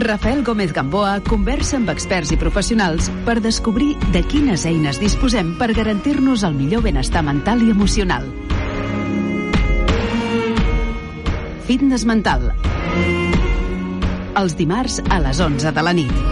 Rafael Gómez Gamboa conversa amb experts i professionals per descobrir de quines eines disposem per garantir-nos el millor benestar mental i emocional. Fitness mental. Els dimarts a les 11 de la nit.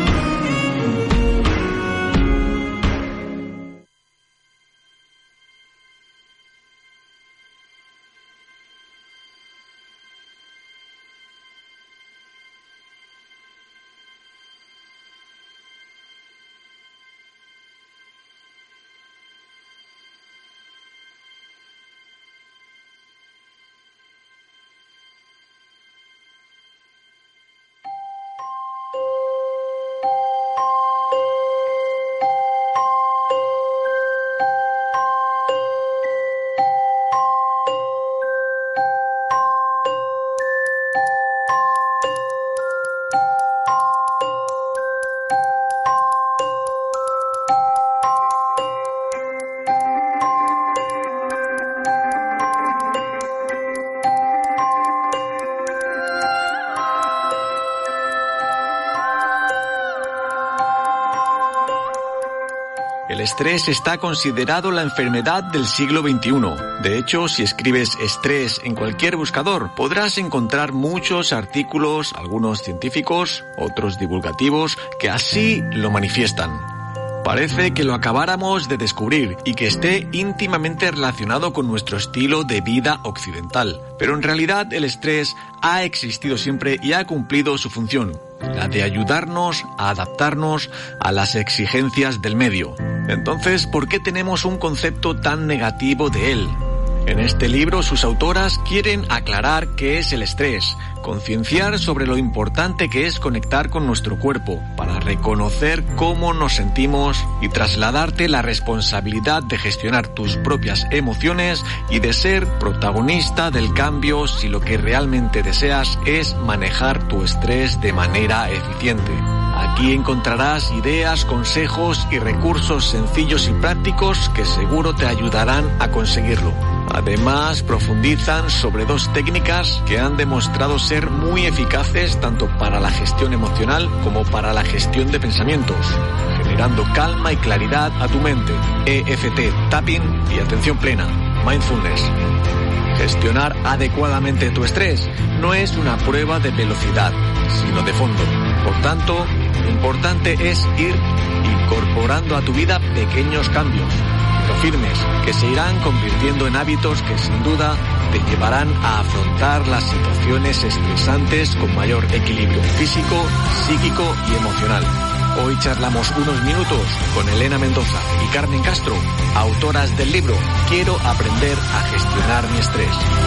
El estrés está considerado la enfermedad del siglo XXI. De hecho, si escribes estrés en cualquier buscador, podrás encontrar muchos artículos, algunos científicos, otros divulgativos, que así lo manifiestan. Parece que lo acabáramos de descubrir y que esté íntimamente relacionado con nuestro estilo de vida occidental. Pero en realidad el estrés ha existido siempre y ha cumplido su función, la de ayudarnos a adaptarnos a las exigencias del medio. Entonces, ¿por qué tenemos un concepto tan negativo de él? En este libro, sus autoras quieren aclarar qué es el estrés, concienciar sobre lo importante que es conectar con nuestro cuerpo para reconocer cómo nos sentimos y trasladarte la responsabilidad de gestionar tus propias emociones y de ser protagonista del cambio si lo que realmente deseas es manejar tu estrés de manera eficiente. Aquí encontrarás ideas, consejos y recursos sencillos y prácticos que seguro te ayudarán a conseguirlo. Además, profundizan sobre dos técnicas que han demostrado ser muy eficaces tanto para la gestión emocional como para la gestión de pensamientos, generando calma y claridad a tu mente. EFT, tapping y atención plena, mindfulness. Gestionar adecuadamente tu estrés no es una prueba de velocidad, sino de fondo. Por tanto, lo importante es ir incorporando a tu vida pequeños cambios, pero firmes, que se irán convirtiendo en hábitos que sin duda te llevarán a afrontar las situaciones estresantes con mayor equilibrio físico, psíquico y emocional. Hoy charlamos unos minutos con Elena Mendoza y Carmen Castro, autoras del libro Quiero aprender a gestionar mi estrés.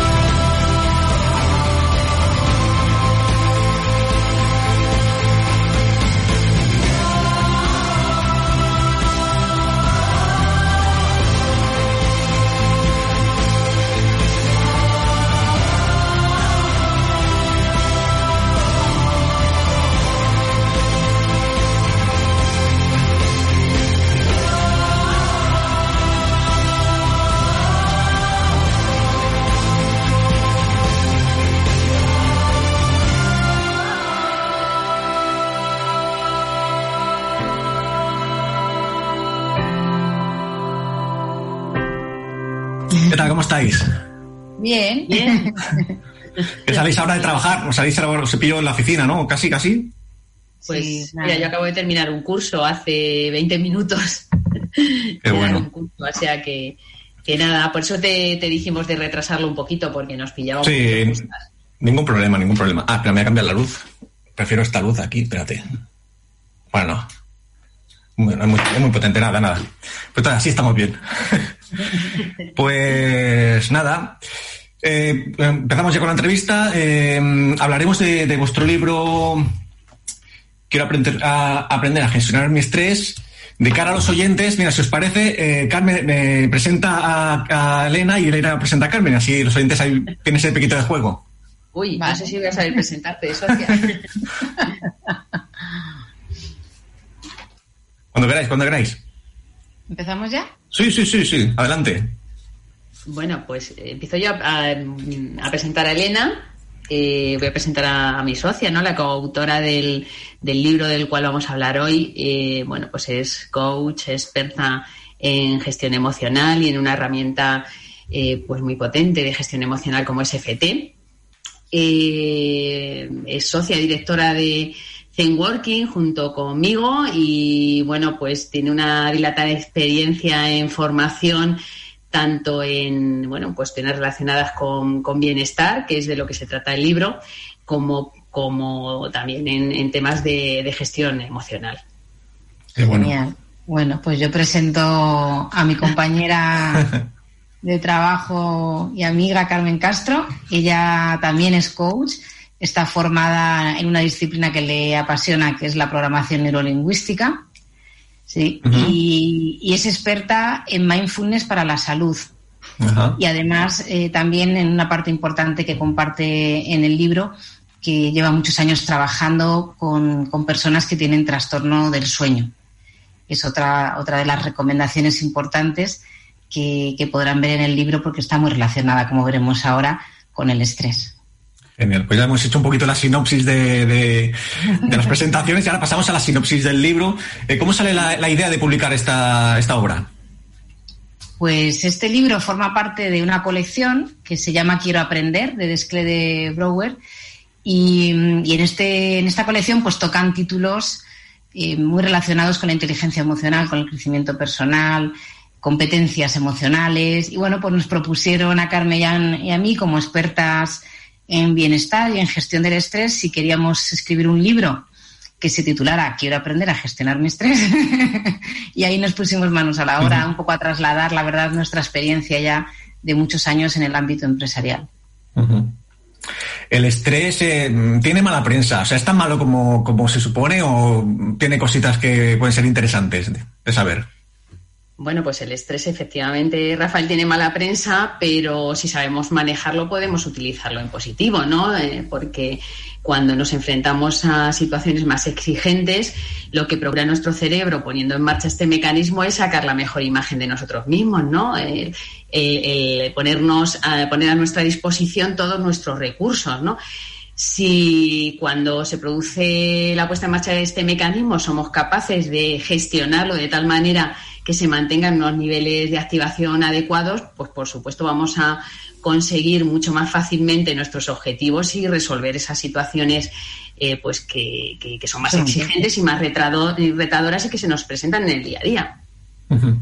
¿Qué tal? ¿Cómo estáis? Bien, bien. ¿Que salís ahora de trabajar? ¿Os salís ahora, os pillo en la oficina, no? ¿Casi? Pues sí, mira, yo acabo de terminar un curso hace 20 minutos. Qué bueno. Un curso, o sea que nada, por eso te dijimos de retrasarlo un poquito, porque nos pillábamos. Sí, ningún problema. Ah, pero me voy a cambiar la luz. Prefiero esta luz aquí, espérate. Bueno, es muy potente, nada. Pues así estamos bien. Pues nada, empezamos ya con la entrevista. Hablaremos de vuestro libro Quiero aprender a gestionar mi estrés. De cara a los oyentes, mira, si os parece, Carmen me presenta a Elena y Elena presenta a Carmen, así los oyentes ahí tienen ese pequeñito de juego. Uy, no sé si voy a saber presentarte eso. Cuando queráis. ¿Empezamos ya? Sí, adelante. Bueno, pues empiezo yo a presentar a Elena. voy a presentar a mi socia, ¿no? La coautora del libro del cual vamos a hablar hoy. Bueno, pues es coach, experta en gestión emocional y en una herramienta pues muy potente de gestión emocional como es FT. Es socia directora de Zen Working junto conmigo y bueno, pues tiene una dilatada experiencia en formación tanto en cuestiones relacionadas con bienestar, que es de lo que se trata el libro, como también en temas de gestión emocional. Qué bueno. Genial. Bueno, pues yo presento a mi compañera de trabajo y amiga Carmen Castro. Ella también es coach, está formada en una disciplina que le apasiona, que es la programación neurolingüística. Sí, uh-huh. y es experta en mindfulness para la salud. Uh-huh. Y además también en una parte importante que comparte en el libro, que lleva muchos años trabajando con personas que tienen trastorno del sueño. Es otra de las recomendaciones importantes que podrán ver en el libro porque está muy relacionada, como veremos ahora, con el estrés. Genial, pues ya hemos hecho un poquito la sinopsis de las presentaciones y ahora pasamos a la sinopsis del libro. ¿Cómo sale la idea de publicar esta obra? Pues este libro forma parte de una colección que se llama Quiero aprender, de Desclée de Brouwer, y en esta colección pues tocan títulos muy relacionados con la inteligencia emocional, con el crecimiento personal, competencias emocionales, y bueno, pues nos propusieron a Carmen y a mí como expertas en bienestar y en gestión del estrés si queríamos escribir un libro que se titulara Quiero aprender a gestionar mi estrés y ahí nos pusimos manos a la obra, un poco a trasladar, la verdad, nuestra experiencia ya de muchos años en el ámbito empresarial. Uh-huh. ¿El estrés tiene mala prensa? O sea, ¿es tan malo como se supone o tiene cositas que pueden ser interesantes de saber? Bueno, pues el estrés efectivamente, Rafael, tiene mala prensa, pero si sabemos manejarlo podemos utilizarlo en positivo, ¿no? Porque cuando nos enfrentamos a situaciones más exigentes, lo que procura nuestro cerebro poniendo en marcha este mecanismo es sacar la mejor imagen de nosotros mismos, ¿no? Poner a nuestra disposición todos nuestros recursos, ¿no? Si cuando se produce la puesta en marcha de este mecanismo somos capaces de gestionarlo de tal manera que se mantengan unos niveles de activación adecuados, pues por supuesto vamos a conseguir mucho más fácilmente nuestros objetivos y resolver esas situaciones pues que son más exigentes y más retadoras y que se nos presentan en el día a día. Uh-huh.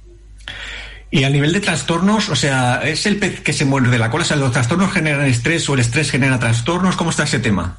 Y a nivel de trastornos, o sea, ¿es el pez que se muerde la cola? O sea, ¿los trastornos generan estrés o el estrés genera trastornos? ¿Cómo está ese tema?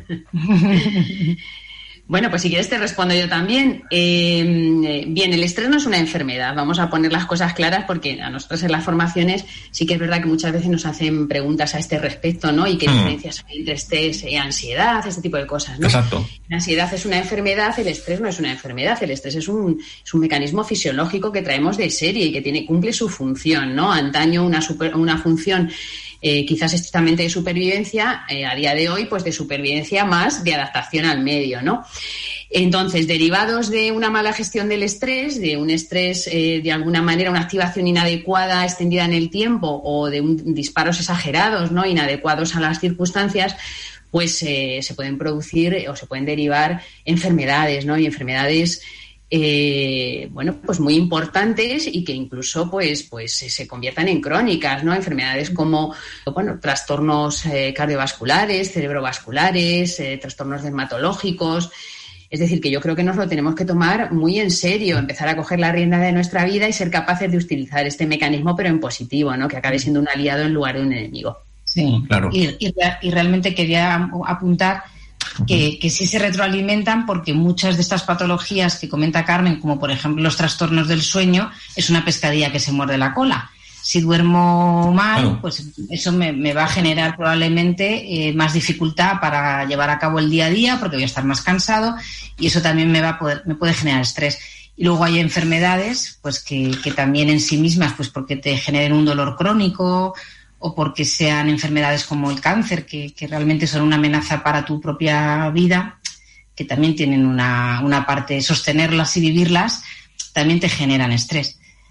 Bueno, pues si quieres te respondo yo también. Bien, el estrés no es una enfermedad. Vamos a poner las cosas claras porque a nosotros en las formaciones sí que es verdad que muchas veces nos hacen preguntas a este respecto, ¿no? Y qué diferencias hay entre estrés y ansiedad, este tipo de cosas, ¿no? Exacto. La ansiedad es una enfermedad, el estrés no es una enfermedad. El estrés es un mecanismo fisiológico que traemos de serie y que cumple su función, ¿no? Antaño una función quizás estrictamente de supervivencia, a día de hoy pues de supervivencia más de adaptación al medio, ¿no? Entonces, derivados de una mala gestión del estrés, de un estrés de alguna manera, una activación inadecuada extendida en el tiempo o de disparos exagerados, ¿no? Inadecuados a las circunstancias, pues se pueden producir o se pueden derivar enfermedades, ¿no? Y enfermedades pues muy importantes y que incluso pues se conviertan en crónicas, ¿no? Enfermedades como trastornos cardiovasculares, cerebrovasculares, trastornos dermatológicos. Es decir, que yo creo que nos lo tenemos que tomar muy en serio, empezar a coger la rienda de nuestra vida y ser capaces de utilizar este mecanismo, pero en positivo, ¿no? Que acabe siendo un aliado en lugar de un enemigo. Sí, claro. Y realmente quería apuntar que sí se retroalimentan porque muchas de estas patologías que comenta Carmen, como por ejemplo los trastornos del sueño, es una pescadilla que se muerde la cola. Si duermo mal, pues eso me va a generar probablemente más dificultad para llevar a cabo el día a día porque voy a estar más cansado y eso también me puede generar estrés. Y luego hay enfermedades pues que también en sí mismas, pues porque te generen un dolor crónico o porque sean enfermedades como el cáncer, que realmente son una amenaza para tu propia vida, que también tienen una parte, sostenerlas y vivirlas, también te generan estrés.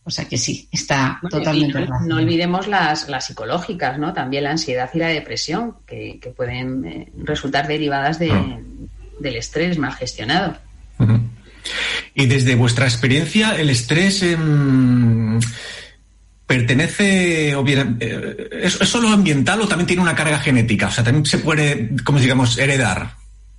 O sea que sí, está totalmente relacionado. No olvidemos las psicológicas, ¿no? También la ansiedad y la depresión, que pueden resultar derivadas del estrés mal gestionado. Uh-huh. Y desde vuestra experiencia, ¿el estrés pertenece, o bien, es solo ambiental o también tiene una carga genética? O sea, también se puede, como digamos, heredar.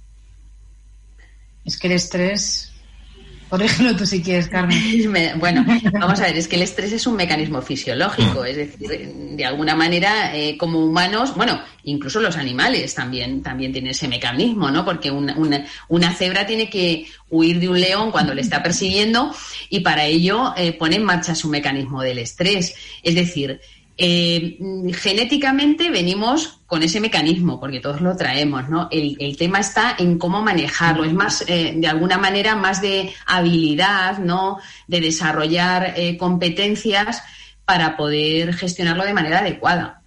Es que el estrés... Corrígelo tú si quieres, Carmen. Bueno, vamos a ver, es que el estrés es un mecanismo fisiológico, es decir, de alguna manera, como humanos, bueno, incluso los animales también tienen ese mecanismo, ¿no? Porque una cebra tiene que huir de un león cuando le está persiguiendo y para ello pone en marcha su mecanismo del estrés. Es decir, genéticamente venimos con ese mecanismo, porque todos lo traemos, ¿no? El tema está en cómo manejarlo, es más, de alguna manera, más de habilidad, ¿no? De desarrollar competencias para poder gestionarlo de manera adecuada.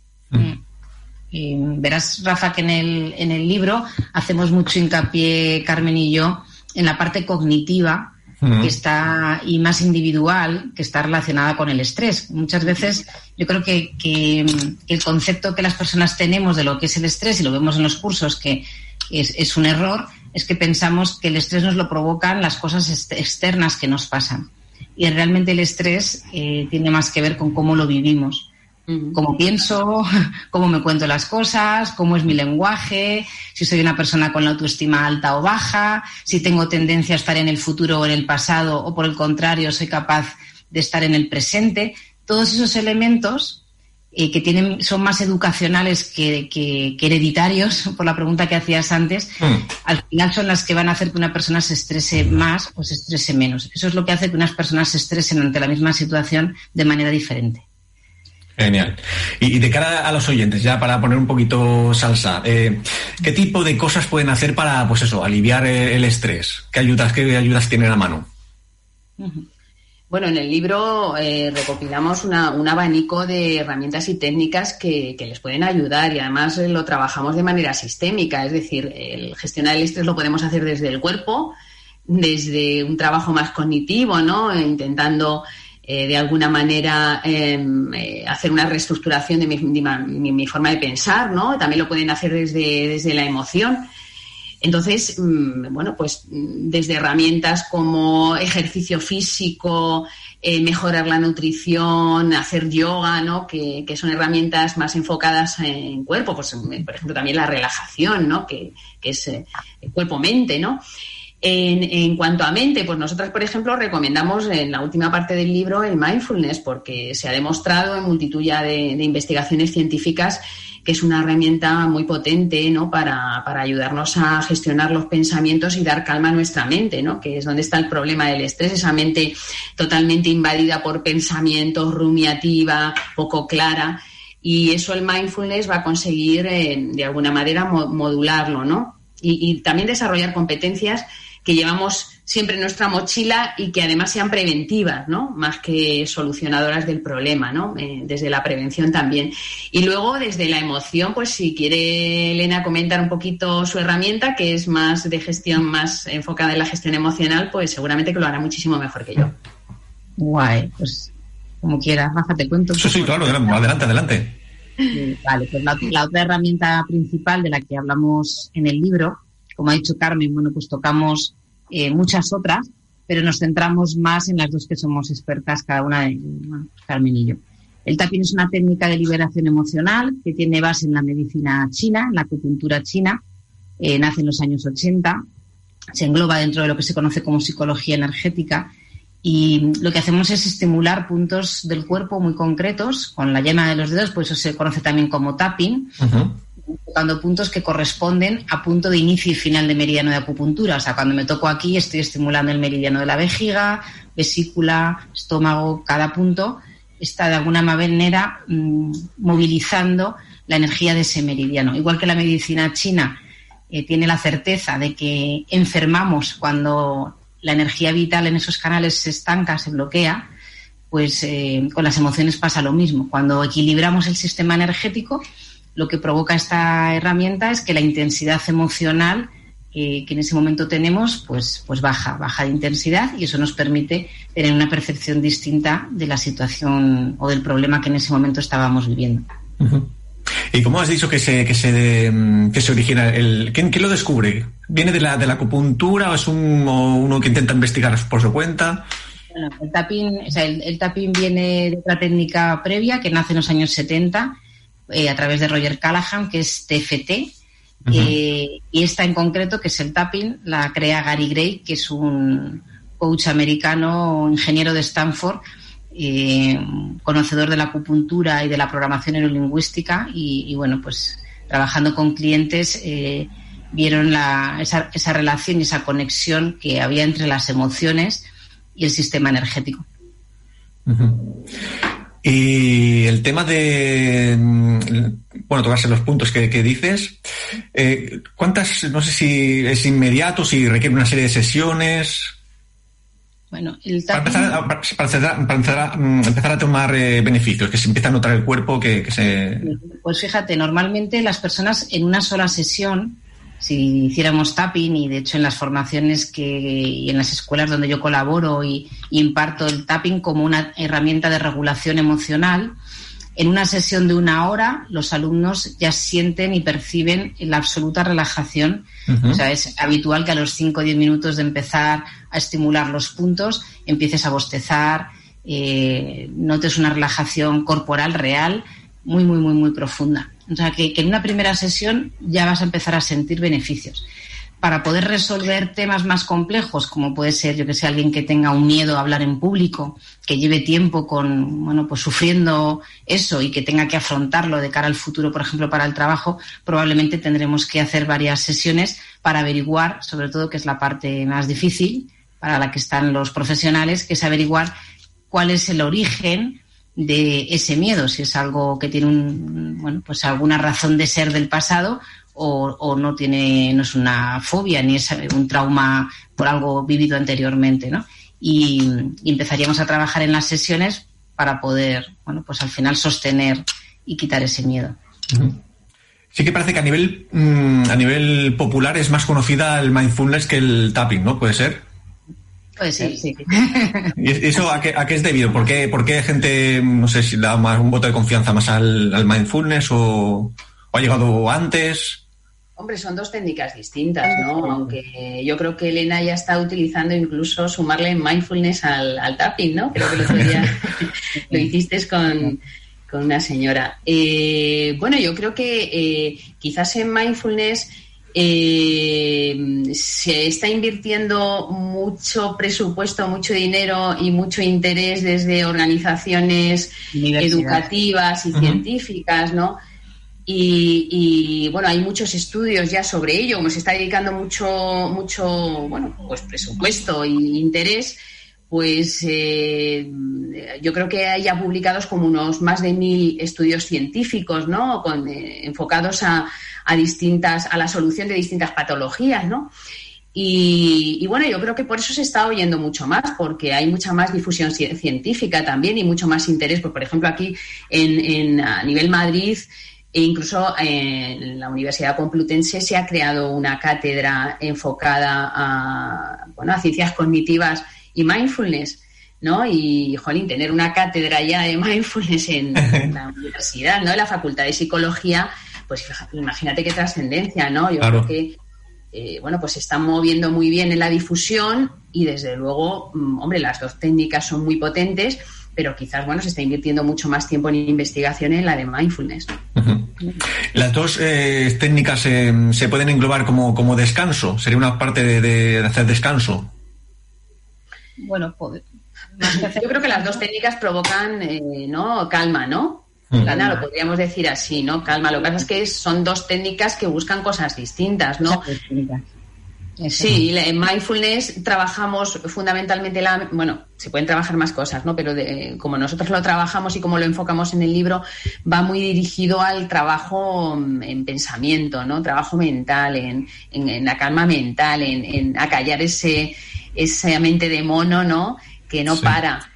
Y verás, Rafa, que en el libro hacemos mucho hincapié, Carmen y yo, en la parte cognitiva, que está, y más individual, que está relacionada con el estrés. Muchas veces yo creo que el concepto que las personas tenemos de lo que es el estrés, y lo vemos en los cursos, que es un error, es que pensamos que el estrés nos lo provocan las cosas externas que nos pasan. Y realmente el estrés tiene más que ver con cómo lo vivimos. Cómo pienso, cómo me cuento las cosas, cómo es mi lenguaje, si soy una persona con la autoestima alta o baja, si tengo tendencia a estar en el futuro o en el pasado, o por el contrario soy capaz de estar en el presente. Todos esos elementos que son más educacionales que hereditarios, por la pregunta que hacías antes, al final son las que van a hacer que una persona se estrese más o se estrese menos. Eso es lo que hace que unas personas se estresen ante la misma situación de manera diferente. Genial. Y de cara a los oyentes, ya para poner un poquito salsa, ¿qué tipo de cosas pueden hacer para, pues eso, aliviar el estrés? ¿Qué ayudas tienen a mano? Bueno, en el libro recopilamos un abanico de herramientas y técnicas que les pueden ayudar y además lo trabajamos de manera sistémica, es decir, el gestionar el estrés lo podemos hacer desde el cuerpo, desde un trabajo más cognitivo, ¿no? Intentando de alguna manera hacer una reestructuración de mi forma de pensar, ¿no? También lo pueden hacer desde la emoción. Entonces, bueno, pues desde herramientas como ejercicio físico, mejorar la nutrición, hacer yoga, ¿no? Que son herramientas más enfocadas en cuerpo, pues por ejemplo también la relajación, ¿no? Que es cuerpo-mente, ¿no? En cuanto a mente, pues nosotras, por ejemplo, recomendamos en la última parte del libro el mindfulness, porque se ha demostrado en multitud ya de investigaciones científicas que es una herramienta muy potente, ¿no? Para ayudarnos a gestionar los pensamientos y dar calma a nuestra mente, ¿no? Que es donde está el problema del estrés, esa mente totalmente invadida por pensamientos, rumiativa, poco clara. Y eso el mindfulness va a conseguir, de alguna manera, modularlo, ¿no? Y también desarrollar competencias que llevamos siempre en nuestra mochila y que además sean preventivas, ¿no? Más que solucionadoras del problema, ¿no? Desde la prevención también. Y luego, desde la emoción, pues si quiere Elena comentar un poquito su herramienta, que es más de gestión, más enfocada en la gestión emocional, pues seguramente que lo hará muchísimo mejor que yo. Guay, pues como quieras, Rafa, te cuento. Sí, claro, adelante. Vale, pues la otra herramienta principal de la que hablamos en el libro, como ha dicho Carmen, bueno, pues tocamos muchas otras, pero nos centramos más en las dos que somos expertas cada una de Carmen y yo. El tapping es una técnica de liberación emocional que tiene base en la medicina china, en la acupuntura china, nace en los años 80, se engloba dentro de lo que se conoce como psicología energética y lo que hacemos es estimular puntos del cuerpo muy concretos con la yema de los dedos, pues eso se conoce también como tapping, tocando puntos que corresponden a punto de inicio y final de meridiano de acupuntura. O sea, cuando me toco aquí estoy estimulando el meridiano de la vejiga, vesícula, estómago, cada punto está de alguna manera movilizando la energía de ese meridiano. Igual que la medicina china tiene la certeza de que enfermamos cuando la energía vital en esos canales se estanca, se bloquea, pues con las emociones pasa lo mismo. Cuando equilibramos el sistema energético, lo que provoca esta herramienta es que la intensidad emocional que en ese momento tenemos, pues baja de intensidad, y eso nos permite tener una percepción distinta de la situación o del problema que en ese momento estábamos viviendo. Uh-huh. ¿Y cómo has dicho que se origina? ¿Quién lo descubre? ¿Viene de la acupuntura o es uno que intenta investigar por su cuenta? Bueno, el tapping viene de otra técnica previa que nace en los años 70 a través de Roger Callahan, que es TFT. Uh-huh. Y esta en concreto, que es el tapping, la crea Gary Gray, que es un coach americano, ingeniero de Stanford, conocedor de la acupuntura y de la programación neurolingüística, y bueno, pues trabajando con clientes vieron esa relación y esa conexión que había entre las emociones y el sistema energético. Uh-huh. Y el tema de, tocarse los puntos que dices, ¿cuántas, no sé si es inmediato, si requiere una serie de sesiones? Bueno, el tapping... Para empezar a tomar beneficios, que se empieza a notar el cuerpo que se... Pues fíjate, normalmente las personas en una sola sesión, si hiciéramos tapping, y de hecho en las formaciones y en las escuelas donde yo colaboro y imparto el tapping como una herramienta de regulación emocional, en una sesión de 1 hora los alumnos ya sienten y perciben la absoluta relajación. Uh-huh. O sea, es habitual que a los 5 o 10 minutos de empezar a estimular los puntos empieces a bostezar, notes una relajación corporal real muy, muy, muy, muy profunda. O sea, que en una primera sesión ya vas a empezar a sentir beneficios. Para poder resolver temas más complejos, como puede ser, yo que sé, alguien que tenga un miedo a hablar en público, que lleve tiempo sufriendo eso y que tenga que afrontarlo de cara al futuro, por ejemplo, para el trabajo, probablemente tendremos que hacer varias sesiones para averiguar, sobre todo, que es la parte más difícil, para la que están los profesionales, que es averiguar cuál es el origen de ese miedo, si es algo que tiene alguna razón de ser del pasado o no es una fobia ni es un trauma por algo vivido anteriormente, ¿no? Y empezaríamos a trabajar en las sesiones para poder, al final sostener y quitar ese miedo. Uh-huh. Sí que parece que a nivel popular es más conocida el mindfulness que el tapping, ¿no? ¿Puede ser? Puede ser, sí. ¿Y eso a qué es debido? ¿Por qué gente, no sé si da más un voto de confianza más al mindfulness o ha llegado antes? Hombre, son dos técnicas distintas, ¿no? Aunque yo creo que Elena ya está utilizando incluso sumarle mindfulness al tapping, ¿no? Creo que el otro día lo hiciste con una señora. Yo creo que quizás en mindfulness se está invirtiendo mucho presupuesto, mucho dinero y mucho interés desde organizaciones educativas y uh-huh. científicas, ¿no? Y hay muchos estudios ya sobre ello, como se está dedicando mucho presupuesto e interés, pues yo creo que hay ya publicados como unos más de 1.000 estudios científicos, ¿no? Enfocados a la solución de distintas patologías, ¿no? Y yo creo que por eso se está oyendo mucho más, porque hay mucha más difusión científica también y mucho más interés. Pues, por ejemplo, aquí a nivel Madrid, e incluso en la Universidad Complutense se ha creado una cátedra enfocada a ciencias cognitivas y mindfulness, ¿no? Y, tener una cátedra ya de mindfulness en la universidad, ¿no? En la Facultad de Psicología, pues imagínate qué trascendencia, ¿no? Yo creo que, se están moviendo muy bien en la difusión y, desde luego, las dos técnicas son muy potentes, pero quizás, se está invirtiendo mucho más tiempo en investigación en la de mindfulness. Uh-huh. Las dos técnicas se pueden englobar como descanso. ¿Sería una parte de hacer descanso? Bueno, yo creo que las dos técnicas provocan calma, ¿no? Lo podríamos decir así, ¿no? Calma. Lo que pasa es que son dos técnicas que buscan cosas distintas, ¿no? Sí, en mindfulness trabajamos fundamentalmente se pueden trabajar más cosas, ¿no? Pero como nosotros lo trabajamos y como lo enfocamos en el libro, va muy dirigido al trabajo en pensamiento, ¿no? Trabajo mental, en la calma mental, en acallar esa mente de mono, ¿no? Que no para.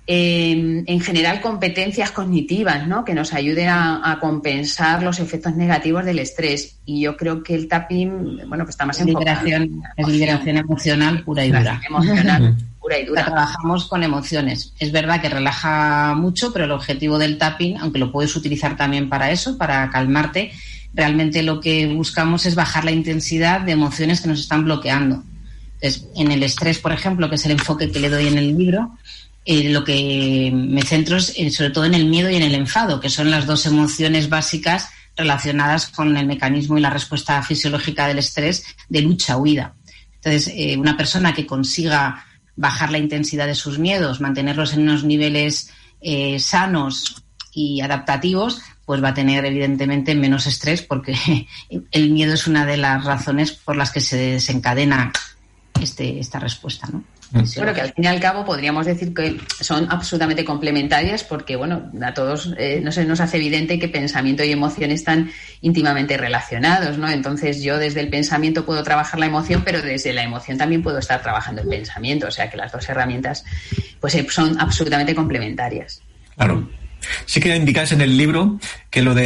en general competencias cognitivas, ¿no? Que nos ayuden a compensar los efectos negativos del estrés. Y yo creo que el tapping, bueno, pues está más enfocado. Es liberación emocional pura y dura. Emocional pura y dura. Trabajamos con emociones. Es verdad que relaja mucho, pero el objetivo del tapping, aunque lo puedes utilizar también para eso, para calmarte, realmente lo que buscamos es bajar la intensidad de emociones que nos están bloqueando. Entonces, en el estrés, por ejemplo, que es el enfoque que le doy en el libro, lo que me centro es sobre todo en el miedo y en el enfado, que son las dos emociones básicas relacionadas con el mecanismo y la respuesta fisiológica del estrés de lucha-huida. Entonces, una persona que consiga bajar la intensidad de sus miedos, mantenerlos en unos niveles sanos y adaptativos, pues va a tener evidentemente menos estrés, porque el miedo es una de las razones por las que se desencadena esta respuesta, ¿no? Bueno, que al fin y al cabo podríamos decir que son absolutamente complementarias, porque, bueno, a todos no se nos hace evidente que pensamiento y emoción están íntimamente relacionados, ¿no? Entonces yo desde el pensamiento puedo trabajar la emoción, pero desde la emoción también puedo estar trabajando el pensamiento, o sea que las dos herramientas pues son absolutamente complementarias. Claro. Sí que indicáis en el libro que lo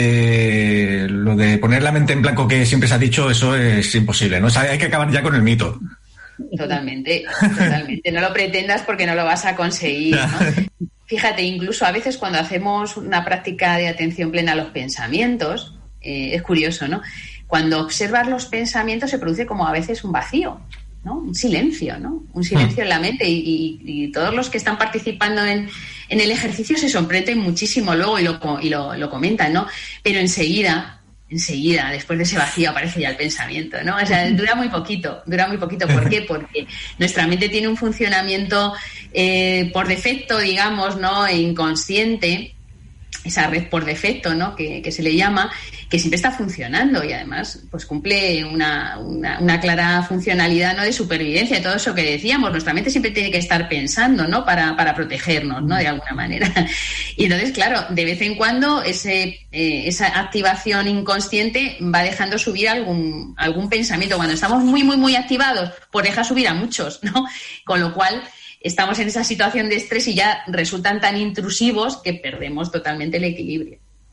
de poner la mente en blanco, que siempre se ha dicho, eso es imposible, ¿no? O sea, hay que acabar ya con el mito. Totalmente. No lo pretendas porque no lo vas a conseguir, ¿no? Fíjate, incluso a veces cuando hacemos una práctica de atención plena a los pensamientos, es curioso, ¿no? Cuando observas los pensamientos se produce como a veces un vacío, ¿no? Un silencio, ¿no? Un silencio en la mente y todos los que están participando en el ejercicio se sorprenden muchísimo luego y lo comentan, ¿no? Pero enseguida, después de ese vacío, aparece ya el pensamiento, ¿no? O sea, dura muy poquito. ¿Por qué? Porque nuestra mente tiene un funcionamiento por defecto, digamos, ¿no? Inconsciente, esa red por defecto, ¿no? Que se le llama, que siempre está funcionando y además pues cumple una clara funcionalidad, ¿no? De supervivencia, de todo eso que decíamos. Nuestra mente siempre tiene que estar pensando, ¿no? Para protegernos, ¿no? De alguna manera. Y entonces, claro, de vez en cuando esa activación inconsciente va dejando subir algún pensamiento. Cuando estamos muy, muy, muy activados, pues deja subir a muchos, ¿no? Con lo cual estamos en esa situación de estrés y ya resultan tan intrusivos que perdemos totalmente el equilibrio.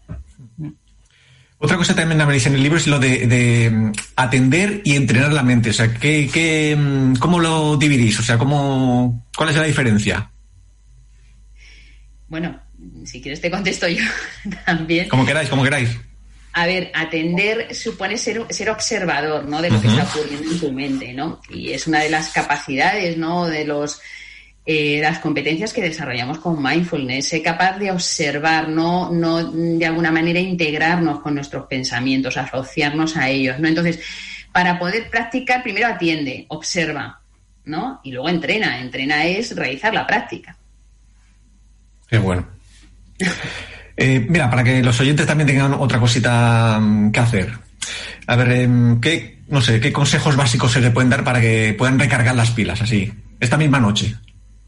Otra cosa también habláis en el libro es lo de atender y entrenar la mente. O sea, ¿cómo lo dividís? O sea, ¿cuál es la diferencia? Bueno, si quieres te contesto yo también. Como queráis. A ver, atender supone ser observador, ¿no? De lo que está ocurriendo en tu mente, ¿no? Y es una de las capacidades, ¿no? De las competencias que desarrollamos con mindfulness, ser capaz de observar, no de alguna manera integrarnos con nuestros pensamientos, asociarnos a ellos, ¿no? Entonces, para poder practicar, primero atiende, observa, ¿no? Y luego entrena. Entrena es realizar la práctica. Qué bueno. Mira, para que los oyentes también tengan otra cosita que hacer. A ver, ¿qué consejos básicos se le pueden dar para que puedan recargar las pilas así, esta misma noche?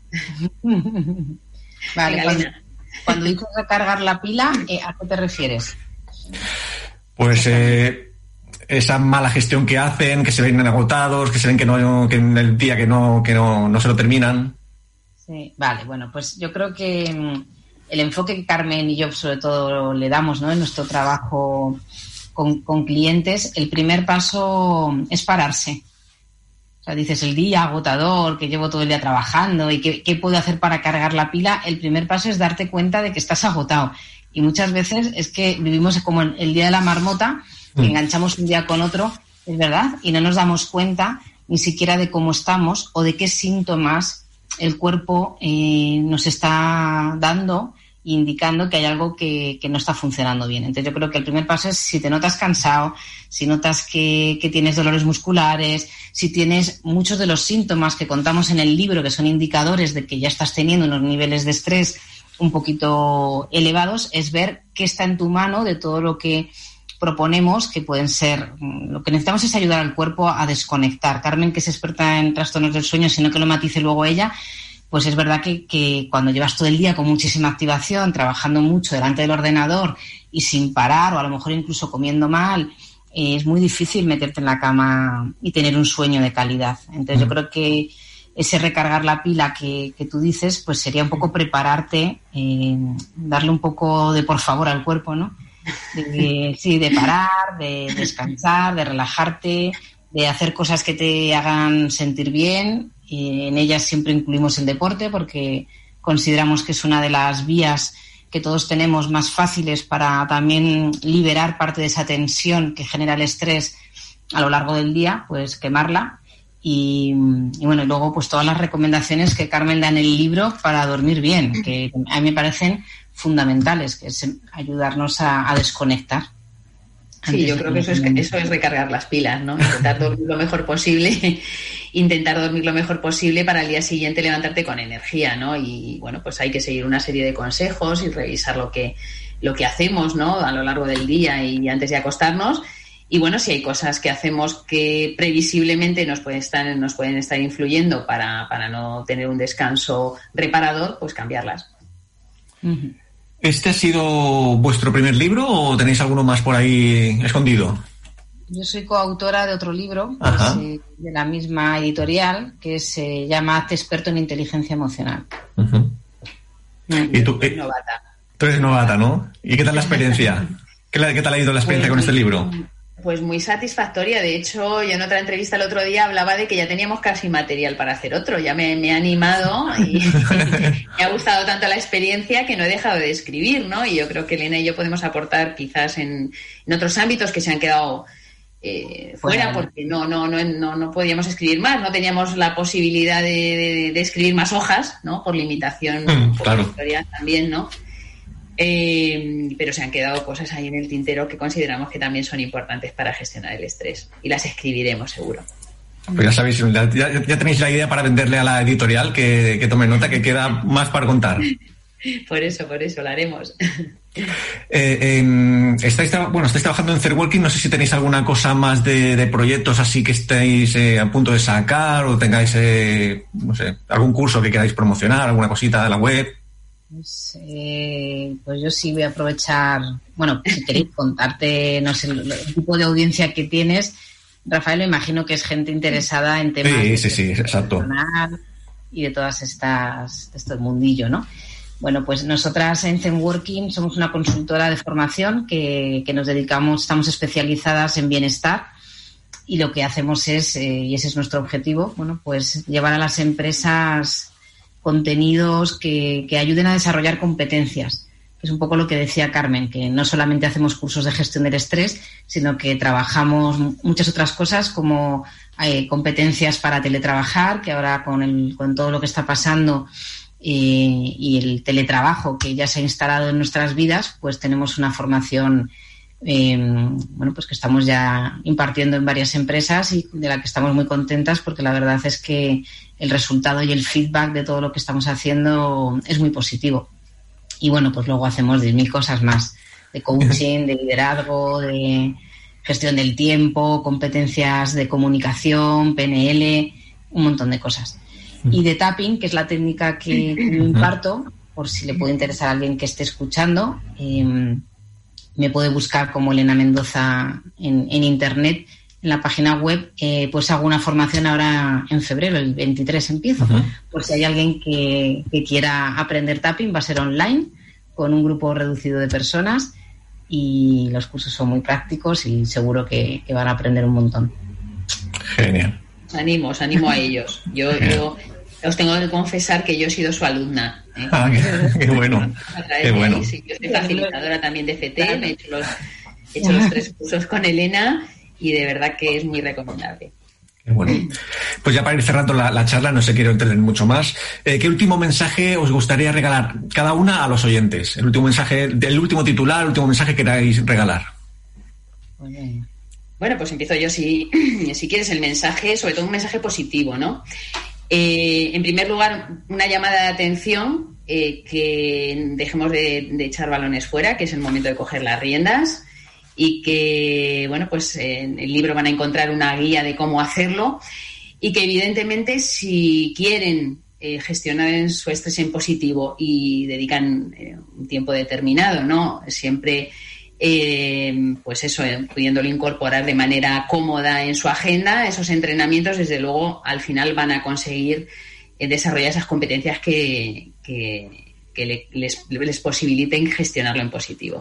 Vale, cuando dices recargar la pila, ¿a qué te refieres? Pues esa mala gestión que hacen, que se ven agotados, que se ven que en el día que no se lo terminan. Sí, vale, bueno, pues yo creo que el enfoque que Carmen y yo sobre todo le damos, ¿no? En nuestro trabajo con clientes, el primer paso es pararse. O sea, dices, el día agotador, que llevo todo el día trabajando y qué puedo hacer para cargar la pila. El primer paso es darte cuenta de que estás agotado. Y muchas veces es que vivimos como en el día de la marmota, que enganchamos un día con otro, es verdad, y no nos damos cuenta ni siquiera de cómo estamos o de qué síntomas el cuerpo nos está dando, indicando que hay algo que no está funcionando bien. Entonces yo creo que el primer paso es, si te notas cansado, si notas que tienes dolores musculares, si tienes muchos de los síntomas que contamos en el libro, que son indicadores de que ya estás teniendo unos niveles de estrés un poquito elevados, es ver qué está en tu mano de todo lo que proponemos, que pueden ser, lo que necesitamos es ayudar al cuerpo a desconectar. Carmen, que es experta en trastornos del sueño, sino que lo matice luego ella, pues es verdad que cuando llevas todo el día con muchísima activación, trabajando mucho delante del ordenador y sin parar, o a lo mejor incluso comiendo mal, es muy difícil meterte en la cama y tener un sueño de calidad. Entonces yo creo que ese recargar la pila que tú dices, pues sería un poco prepararte, darle un poco de por favor al cuerpo, ¿no? De parar, de descansar, de relajarte, de hacer cosas que te hagan sentir bien. Y en ellas siempre incluimos el deporte porque consideramos que es una de las vías que todos tenemos más fáciles para también liberar parte de esa tensión que genera el estrés a lo largo del día, pues quemarla. Y bueno, y luego pues todas las recomendaciones que Carmen da en el libro para dormir bien, que a mí me parecen fundamentales, que es ayudarnos a desconectar. Sí, yo creo que eso es recargar las pilas, ¿no? Intentar dormir lo mejor posible para el día siguiente levantarte con energía, ¿no? Y bueno, pues hay que seguir una serie de consejos y revisar lo que hacemos, ¿no? A lo largo del día y antes de acostarnos. Y bueno, si hay cosas que hacemos que previsiblemente nos pueden estar influyendo para no tener un descanso reparador, pues cambiarlas. Uh-huh. ¿Este ha sido vuestro primer libro o tenéis alguno más por ahí escondido? Yo soy coautora de otro libro, de la misma editorial, que se llama Hazte experto en inteligencia emocional. Uh-huh. ¿Y tú? Novata. Tú eres novata, ¿no? ¿Y qué tal la experiencia? ¿Qué tal ha ido la experiencia con este libro? Pues muy satisfactoria. De hecho, yo en otra entrevista el otro día hablaba de que ya teníamos casi material para hacer otro. Ya me ha animado y me ha gustado tanto la experiencia que no he dejado de escribir, ¿no? Y yo creo que Elena y yo podemos aportar quizás en otros ámbitos que se han quedado fuera porque no podíamos escribir más. No teníamos la posibilidad de escribir más hojas, ¿no? Por limitación claro. editorial también, ¿no? Pero se han quedado cosas ahí en el tintero que consideramos que también son importantes para gestionar el estrés y las escribiremos seguro. Pues ya sabéis, ya tenéis la idea para venderle a la editorial que tome nota que queda más para contar. Por eso lo haremos. Estáis trabajando en Fairworking, no sé si tenéis alguna cosa más de proyectos así que estéis a punto de sacar o tengáis no sé, algún curso que queráis promocionar, alguna cosita de la web. Pues yo sí voy a aprovechar, bueno, si queréis contarte, no sé, el tipo de audiencia que tienes. Rafael, me imagino que es gente interesada en temas sí, exacto. Y de todas estos mundillo, ¿no? Bueno, pues nosotras en Zenworking somos una consultora de formación que nos dedicamos, estamos especializadas en bienestar y lo que hacemos es, y ese es nuestro objetivo, bueno, pues llevar a las empresas contenidos que ayuden a desarrollar competencias, que es un poco lo que decía Carmen, que no solamente hacemos cursos de gestión del estrés, sino que trabajamos muchas otras cosas como competencias para teletrabajar, que ahora con todo lo que está pasando y el teletrabajo que ya se ha instalado en nuestras vidas, pues tenemos una formación pues que estamos ya impartiendo en varias empresas y de la que estamos muy contentas porque la verdad es que el resultado y el feedback de todo lo que estamos haciendo es muy positivo. Y bueno, pues luego hacemos 10.000 cosas más, de coaching, de liderazgo, de gestión del tiempo, competencias de comunicación, PNL, un montón de cosas. Y de tapping, que es la técnica que imparto, por si le puede interesar a alguien que esté escuchando, me puede buscar como Elena Mendoza en internet, en la página web. Pues hago una formación ahora en febrero, el 23 empiezo. Por si hay alguien que quiera aprender tapping, va a ser online, con un grupo reducido de personas y los cursos son muy prácticos y seguro que van a aprender un montón. Genial. Os animo a ellos. Yo os tengo que confesar que yo he sido su alumna. Qué bueno. Qué bueno. Sí, yo soy facilitadora también de FT, me he hecho los 3 cursos con Elena y de verdad que es muy recomendable. Qué bueno. Pues ya para ir cerrando la charla, no sé, quiero entretener mucho más. ¿Qué último mensaje os gustaría regalar cada una a los oyentes? El último mensaje, el último titular, el último mensaje que queráis regalar. Bueno, pues empiezo yo si quieres el mensaje, sobre todo un mensaje positivo, ¿no? En primer lugar, una llamada de atención, que dejemos de echar balones fuera, que es el momento de coger las riendas y que, bueno, pues en el libro van a encontrar una guía de cómo hacerlo y que evidentemente si quieren gestionar en su estrés en positivo y dedican un tiempo determinado, ¿no? Siempre pues eso, pudiéndolo incorporar de manera cómoda en su agenda, esos entrenamientos, desde luego, al final van a conseguir desarrollar esas competencias que les posibiliten gestionarlo en positivo.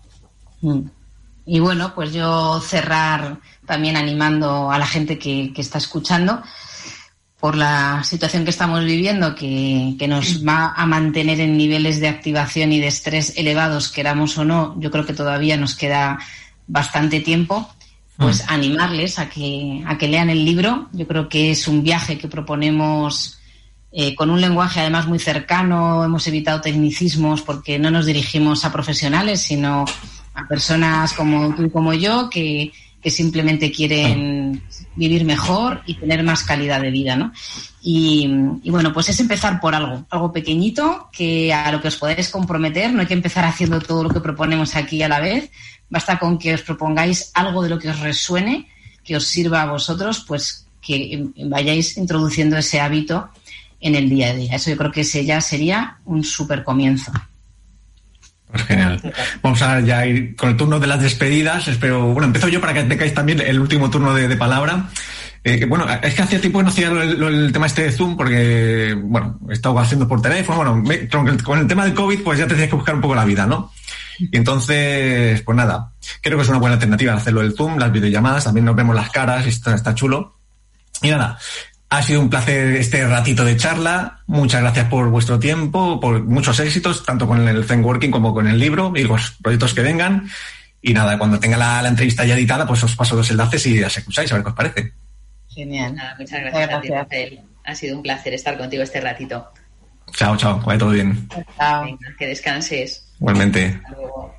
Y bueno, pues yo cerrar también animando a la gente que está escuchando por la situación que estamos viviendo, que nos va a mantener en niveles de activación y de estrés elevados, queramos o no. Yo creo que todavía nos queda bastante tiempo, pues animarles a que lean el libro. Yo creo que es un viaje que proponemos con un lenguaje además muy cercano. Hemos evitado tecnicismos porque no nos dirigimos a profesionales, sino a personas como tú y como yo que simplemente quieren vivir mejor y tener más calidad de vida, ¿no? Y bueno, pues es empezar por algo pequeñito, que a lo que os podáis comprometer. No hay que empezar haciendo todo lo que proponemos aquí a la vez. Basta con que os propongáis algo de lo que os resuene, que os sirva a vosotros, pues que vayáis introduciendo ese hábito en el día a día. Eso yo creo que ese ya sería un súper comienzo. Pues genial. Vamos a ya ir con el turno de las despedidas. Empiezo yo para que tengáis también el último turno de palabra. Bueno, es que hacía tiempo que no hacía el tema de Zoom porque, bueno, he estado haciendo por teléfono. Bueno, con el tema del COVID, pues ya te tienes que buscar un poco la vida, ¿no? Y entonces, pues nada, creo que es una buena alternativa hacerlo del Zoom, las videollamadas, también nos vemos las caras y está chulo. Y nada, ha sido un placer este ratito de charla. Muchas gracias por vuestro tiempo, por muchos éxitos, tanto con el Zen Working como con el libro y los proyectos que vengan. Y nada, cuando tenga la entrevista ya editada, pues os paso los enlaces y las escucháis, a ver qué os parece. Genial. Nada, muchas gracias a ti, Rafael. Ha sido un placer estar contigo este ratito. Chao, vaya todo bien. Chao. Venga, que descanses. Igualmente. Hasta luego.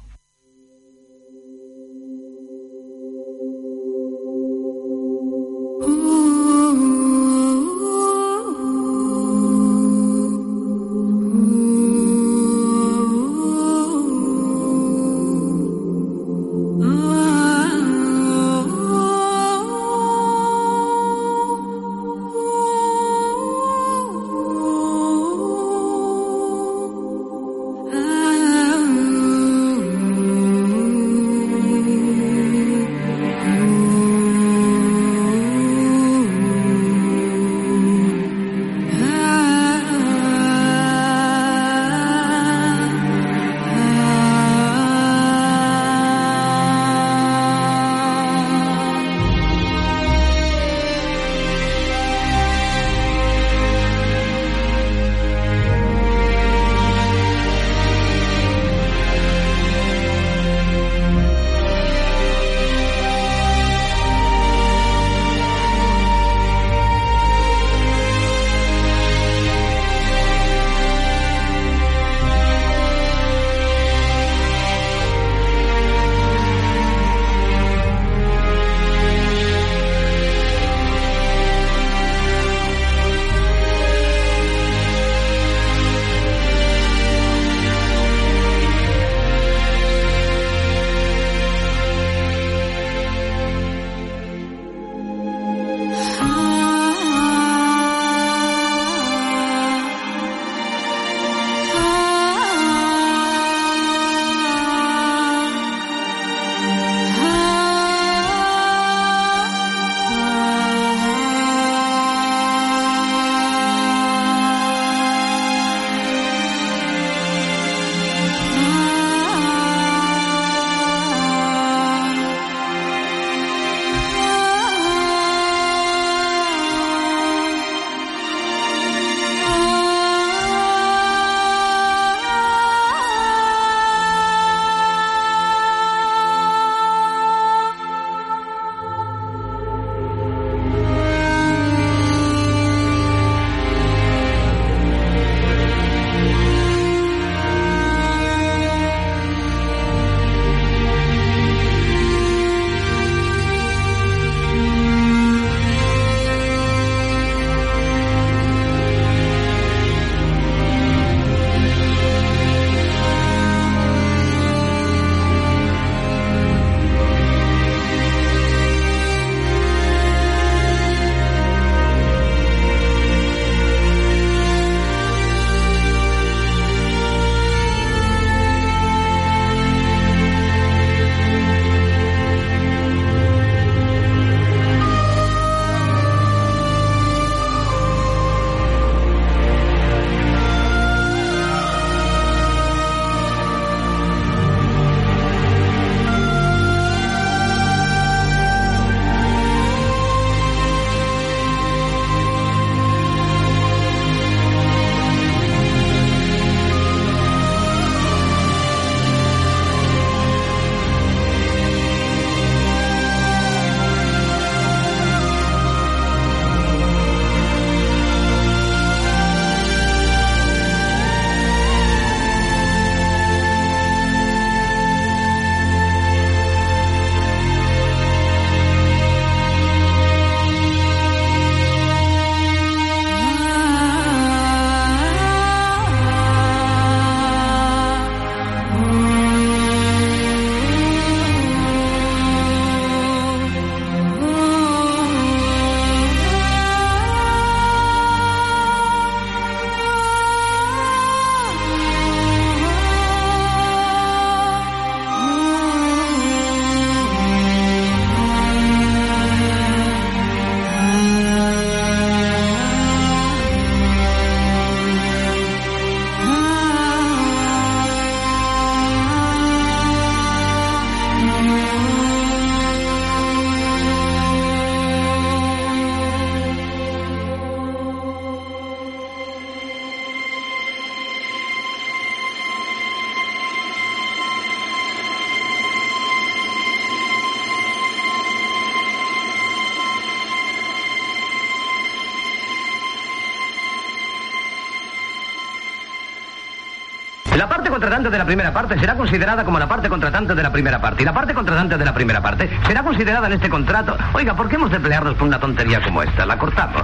La parte contratante de la primera parte será considerada como la parte contratante de la primera parte. Y la parte contratante de la primera parte será considerada en este contrato. Oiga, ¿por qué hemos de pelearnos por una tontería como esta? La cortamos.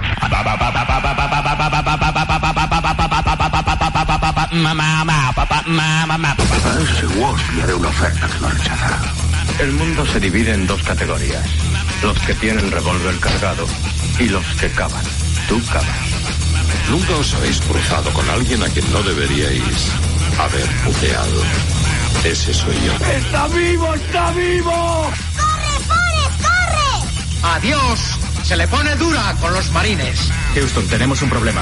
Le haré una oferta que no rechazará. El mundo se divide en dos categorías. Los que tienen revólver cargado y los que cavan. Tú cavas. Nunca os habéis cruzado con alguien a quien no deberíais haber puteado. Ese soy yo. ¡Está vivo! ¡Está vivo! ¡Corre, Forrest, corre! ¡Adiós! Se le pone dura con los marines. Houston, tenemos un problema.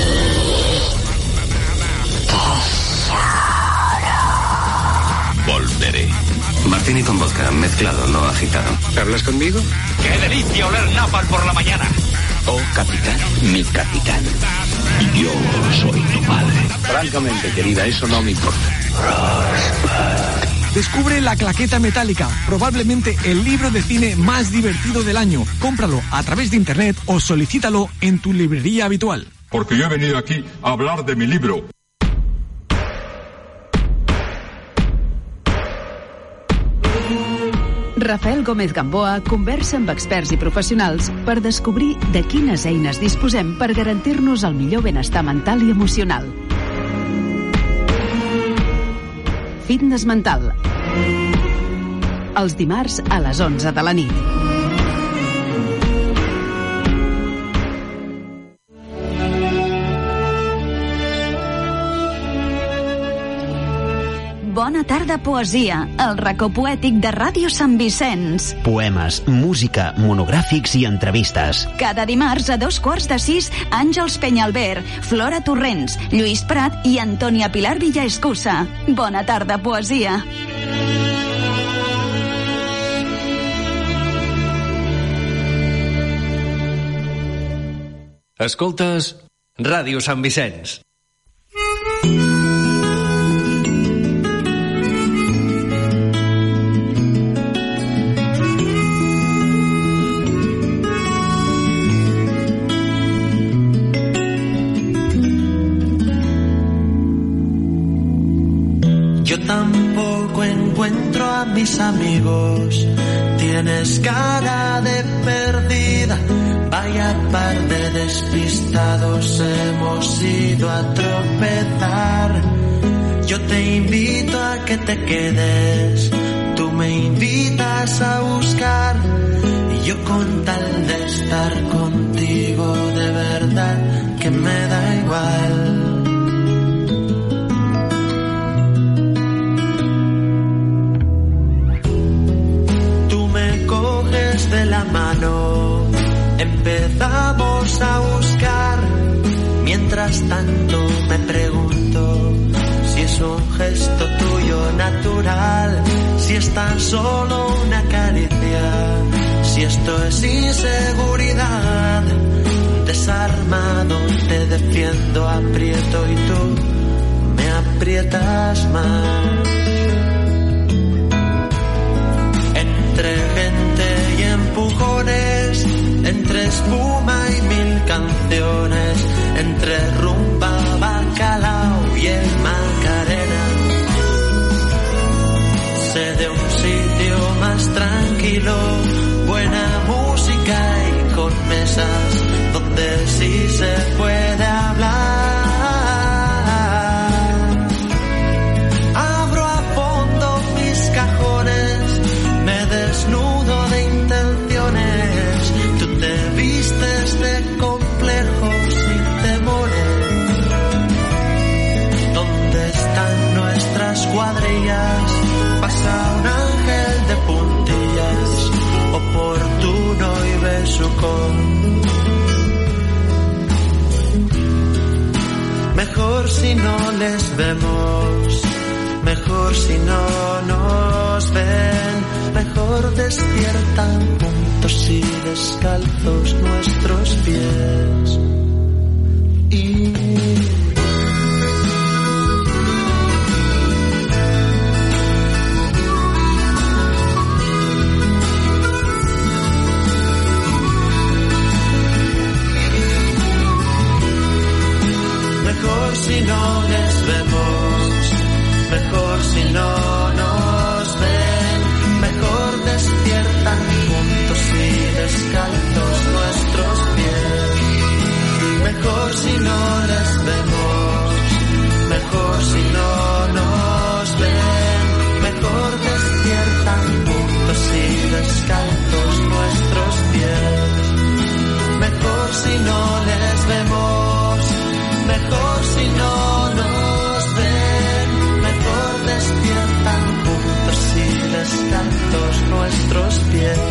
Volveré. Martini con vodka, mezclado, no agitado. ¿Hablas conmigo? ¡Qué delicia oler napalm por la mañana! Oh, capitán, mi capitán. Yo soy tu padre. Francamente, querida, eso no me importa. Descubre La Claqueta Metálica, probablemente el libro de cine más divertido del año. Cómpralo a través de internet o solicítalo en tu librería habitual. Porque yo he venido aquí a hablar de mi libro. Rafael Gómez Gamboa conversa amb experts i professionals per descobrir de quines eines disposem per garantir-nos el millor benestar mental i emocional. Fitness mental. Els dimarts a les 11 de la nit. Bona tarda, poesia, el racó poètic de Ràdio Sant Vicenç. Poemes, música, monogràfics i entrevistes. Cada dimarts a 5:45, Àngels Penyalver, Flora Torrents, Lluís Prat i Antònia Pilar Villaescusa. Bona tarda, poesia. Escoltes Ràdio Sant Vicenç. Tampoco encuentro a mis amigos. Tienes cara de perdida. Vaya par de despistados hemos ido a tropezar. Yo te invito a que te quedes. Tú me invitas a buscar. Y yo con tal de estar contigo de verdad que me da igual. De la mano empezamos a buscar. Mientras tanto me pregunto si es un gesto tuyo natural, si es tan solo una caricia, si esto es inseguridad. Desarmado te defiendo, aprieto y tú me aprietas más. Entre gente y empujones, entre espuma y 1000 canciones, entre rumba, bacalao y el Macarena. Sé de un sitio más tranquilo, buena música y con mesas donde sí se puede hablar. Abro a fondo mis cajones, me desnudo de intenciones, tú te vistes de complejos y temores. ¿Dónde están nuestras cuadrillas? Pasa un ángel de puntillas, oportuno y besucón. Mejor si no les vemos, mejor si no nos ven, mejor despiertan juntos y descalzos nuestros pies. Y mejor si no les vemos, descalzos nuestros pies. Mejor si no les vemos, mejor si no nos ven, mejor despiertan juntos y descalzos nuestros pies. Mejor si no les vemos, mejor si no nos ven, mejor despiertan juntos y descalzos nuestros pies.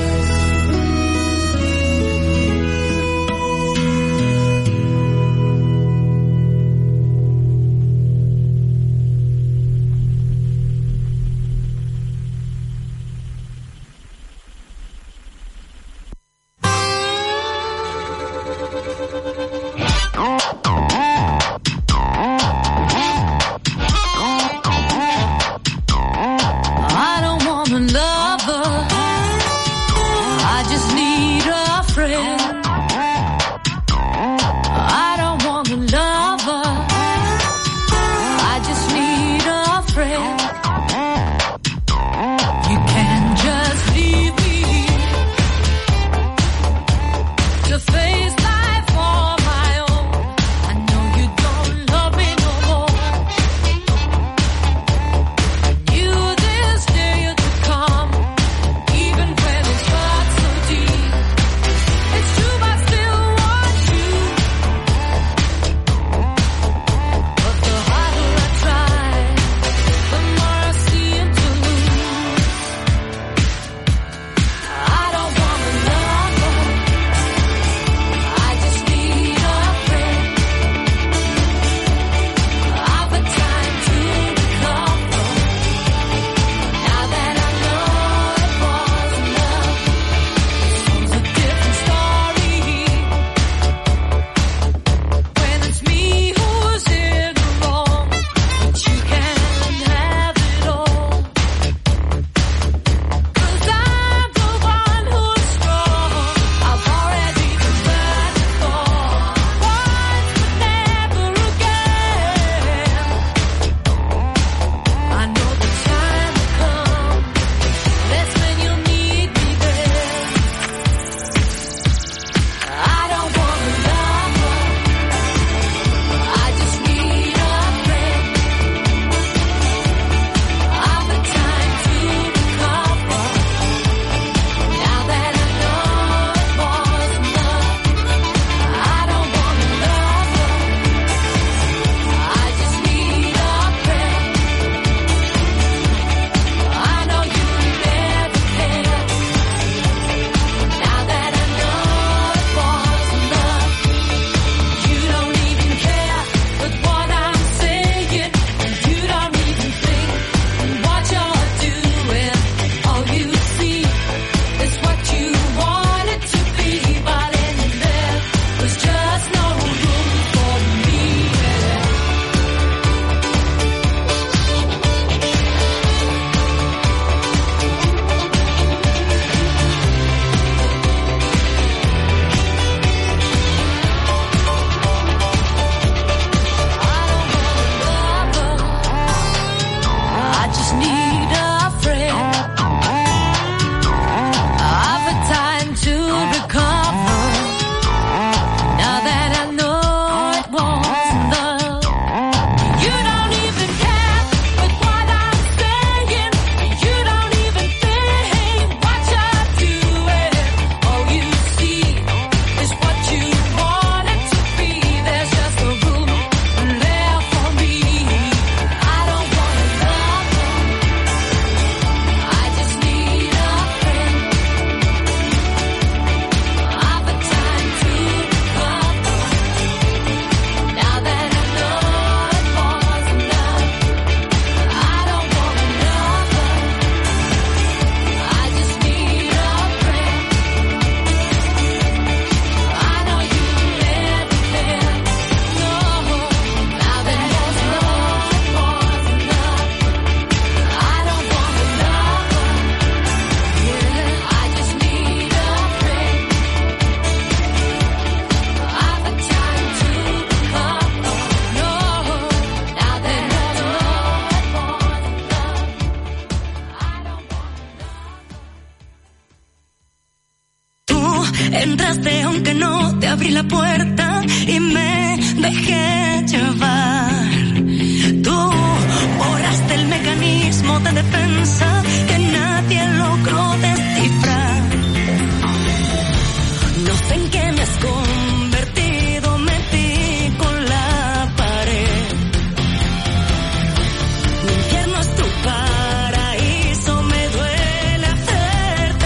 entraste aunque no te abrí la puerta y me dejé llevar. Tú borraste el mecanismo de defensa que nadie logró descifrar. No sé en qué me has convertido, me di con la pared. Mi infierno es tu paraíso, me duele hacerte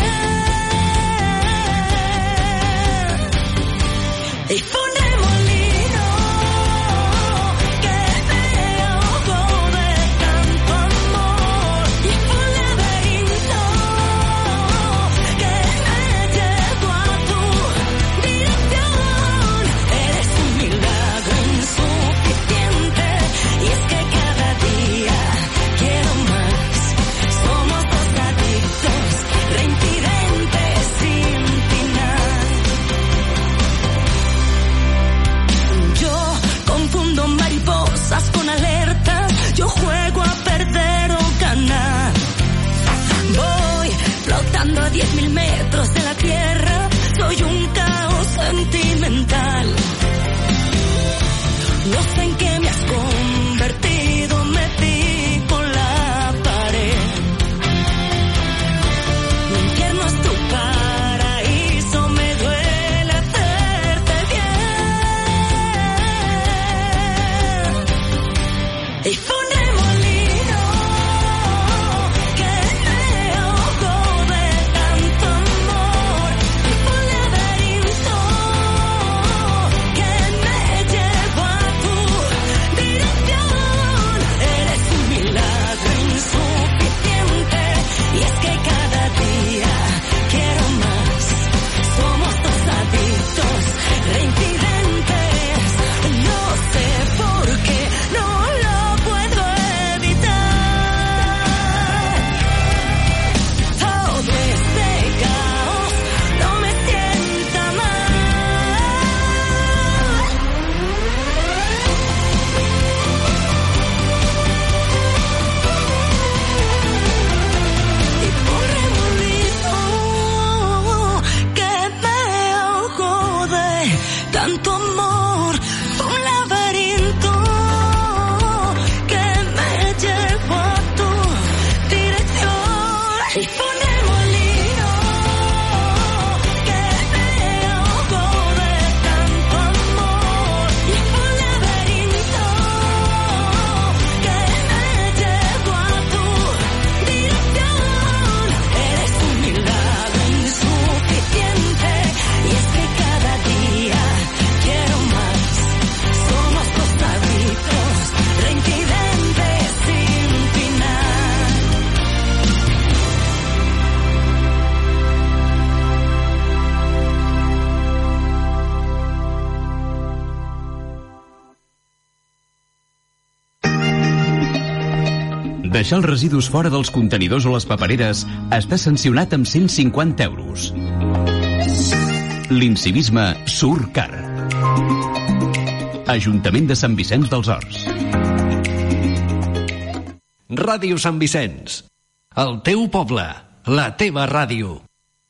bien. Y fue un remolino que me ahogó de tanto amor. Y fue un laberinto que me llevó a tu dirección. Eres un milagro insuficiente y es que cada día quiero más. Somos dos adictos, reincidentes sin final. Yo confundo mariposas con alertas, yo juego a perder o ganar. Voy flotando a 10.000 metros de la tierra, soy un caos sentimental. No sé en qué me has convertido, me di con la pared. Mi infierno es tu paraíso, me duele hacerte bien. Y fue un remolino que me ahogó de tanto amor. Y fue un laberinto que me llevó a tu dirección. Eres un milagro insuficiente y es que cada día quiero más. Somos dos adictos, reincidentes. No sé por qué no lo puedo evitar. Todo este caos no me sienta mal. Y por remolino que me ahogó de tanto amor, fue un laberinto que me llevó a tu dirección. Y fue un remolino que me ahogó de tanto amor. Y fue un laberinto que me llevó a tu dirección. Eres un milagro insuficiente y es que cada día quiero más. Somos dos adictos, reincidentes sin final. Deixar els residus fora dels contenidors o les papereres està sancionat amb 150 euros. L'incivisme surt car. Ajuntament de Sant Vicenç dels Horts. Ràdio Sant Vicenç. El teu poble, la teva ràdio.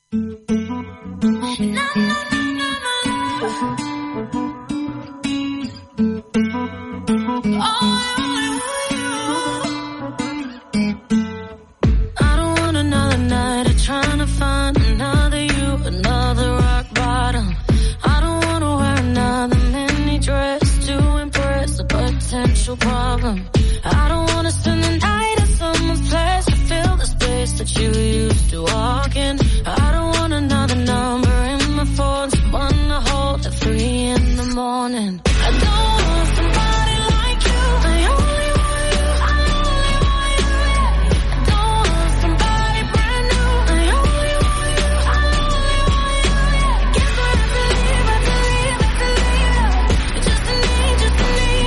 I don't want another night of trying to find another you, another rock bottom. I don't want to wear another mini dress to impress a potential problem. I don't want to spend the night at someone's place to fill the space that you used to walk in. I don't want another number in my phone, someone to hold at 3 in the morning. I don't want somebody like you. I only want you. I only want you. I don't want somebody brand new. I only want you. I only want you. Guess I have to leave. I have to leave. I have to leave. Just to need you.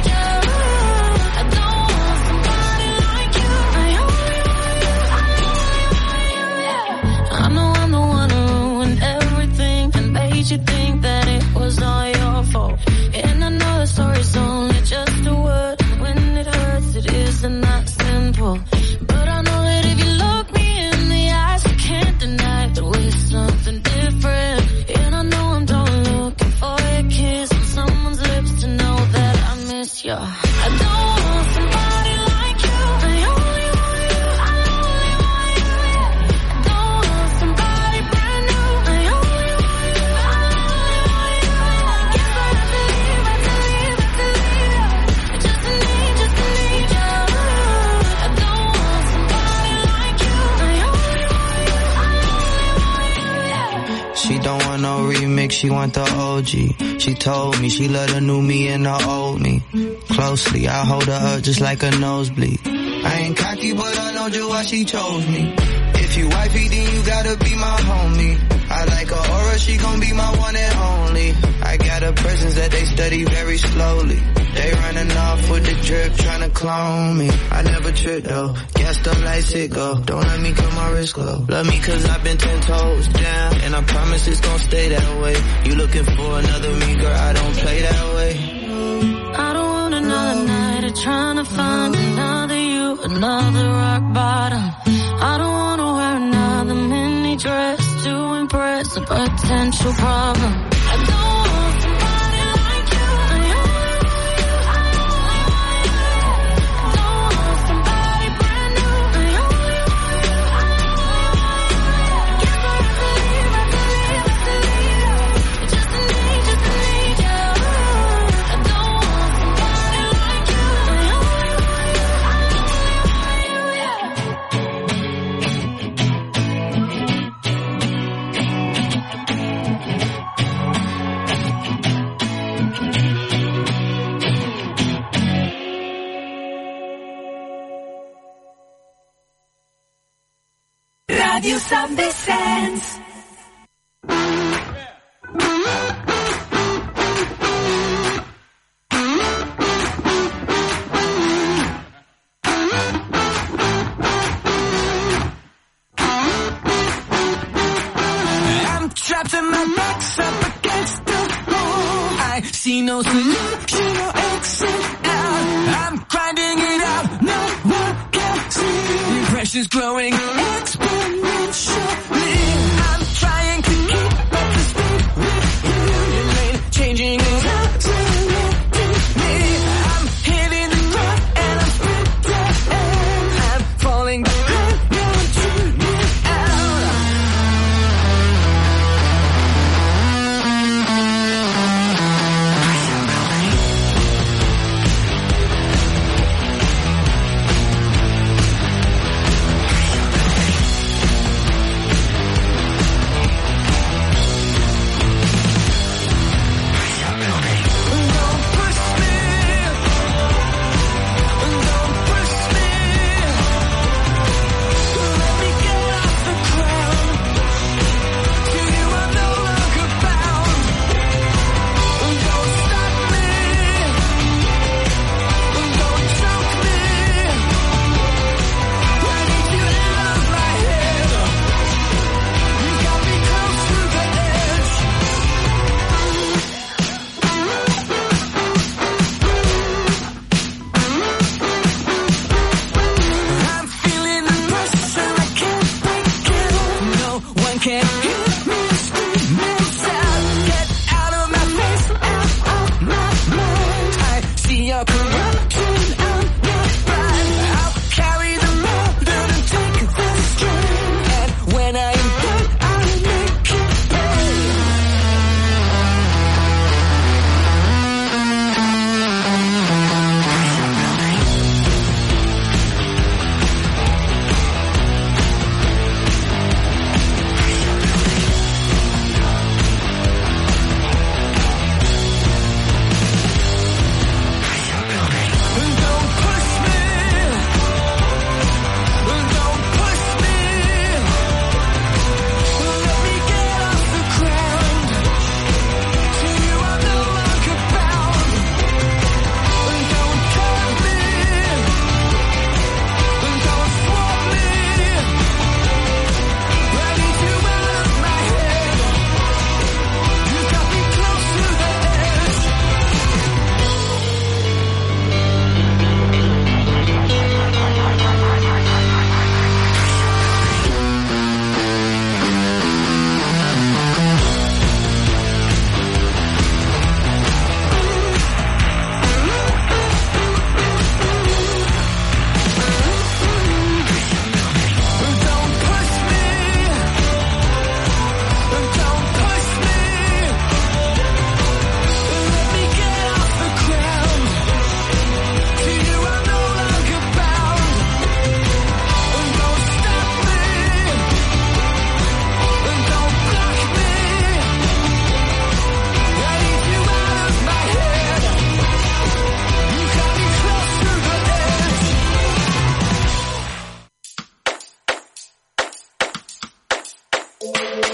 I don't want somebody like you. I only want you. I only want you. I know I'm the one who ruined everything and made you think that it was all your fault. And I know the story's only just a word. When it hurts, it isn't that simple. But I know that if you look me in the eyes, you can't deny that we're something different. She don't want no remix, she want the OG. She told me she love the new me and the old me. Closely, I hold her up just like a nosebleed. I ain't cocky, but I know just why she chose me. If you wifey, then you gotta be my homie. I like her aura, she gon' be my one and only. I got a presence that they study very slowly. They running off with the drip, tryna clone me. I never trip though, gassed up like sicko. Don't let me cut my wrist glow. Love me cause I've been 10 toes down, and I promise it's gon' stay that way. You looking for another me, girl, I don't play that way. I don't want another night of trying to find another you, another rock bottom. I don't wanna wear another mini dress to impress a potential problem. I don't want somebody like you. I only want you, I only want you. I don't want somebody brand new. I only want you, I only want you. I guess I have to leave, I just need you. I don't want somebody like you. I only want you, I only want you, yeah. Ràdio Sant Vicenç. I'm trapped in my box up against the wall. I see no solution or exit out. I'm grinding it out, no one can see. The pressure's growing exponentially. I'm trying to keep up the speed with you. Your lane changing is accelerating me. I'm hitting the road and I'm sprinting. I'm falling behind, now I'm tuning out.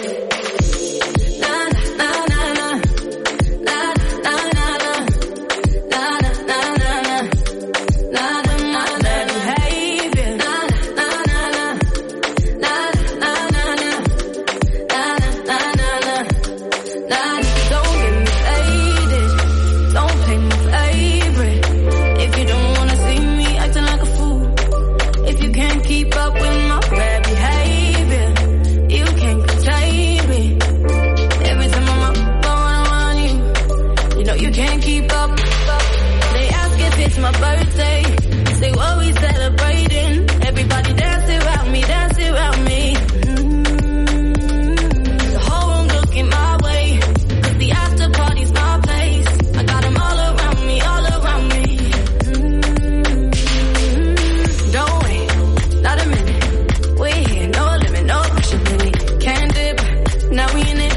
My birthday, say what we celebrating. Everybody dance around me, dance around me. The whole room looking my way, 'cause the after party's my place. I got them all around me, all around me. Don't wait, not a minute. We're here, no limit, no pressure, really. Can't dip, now we in it.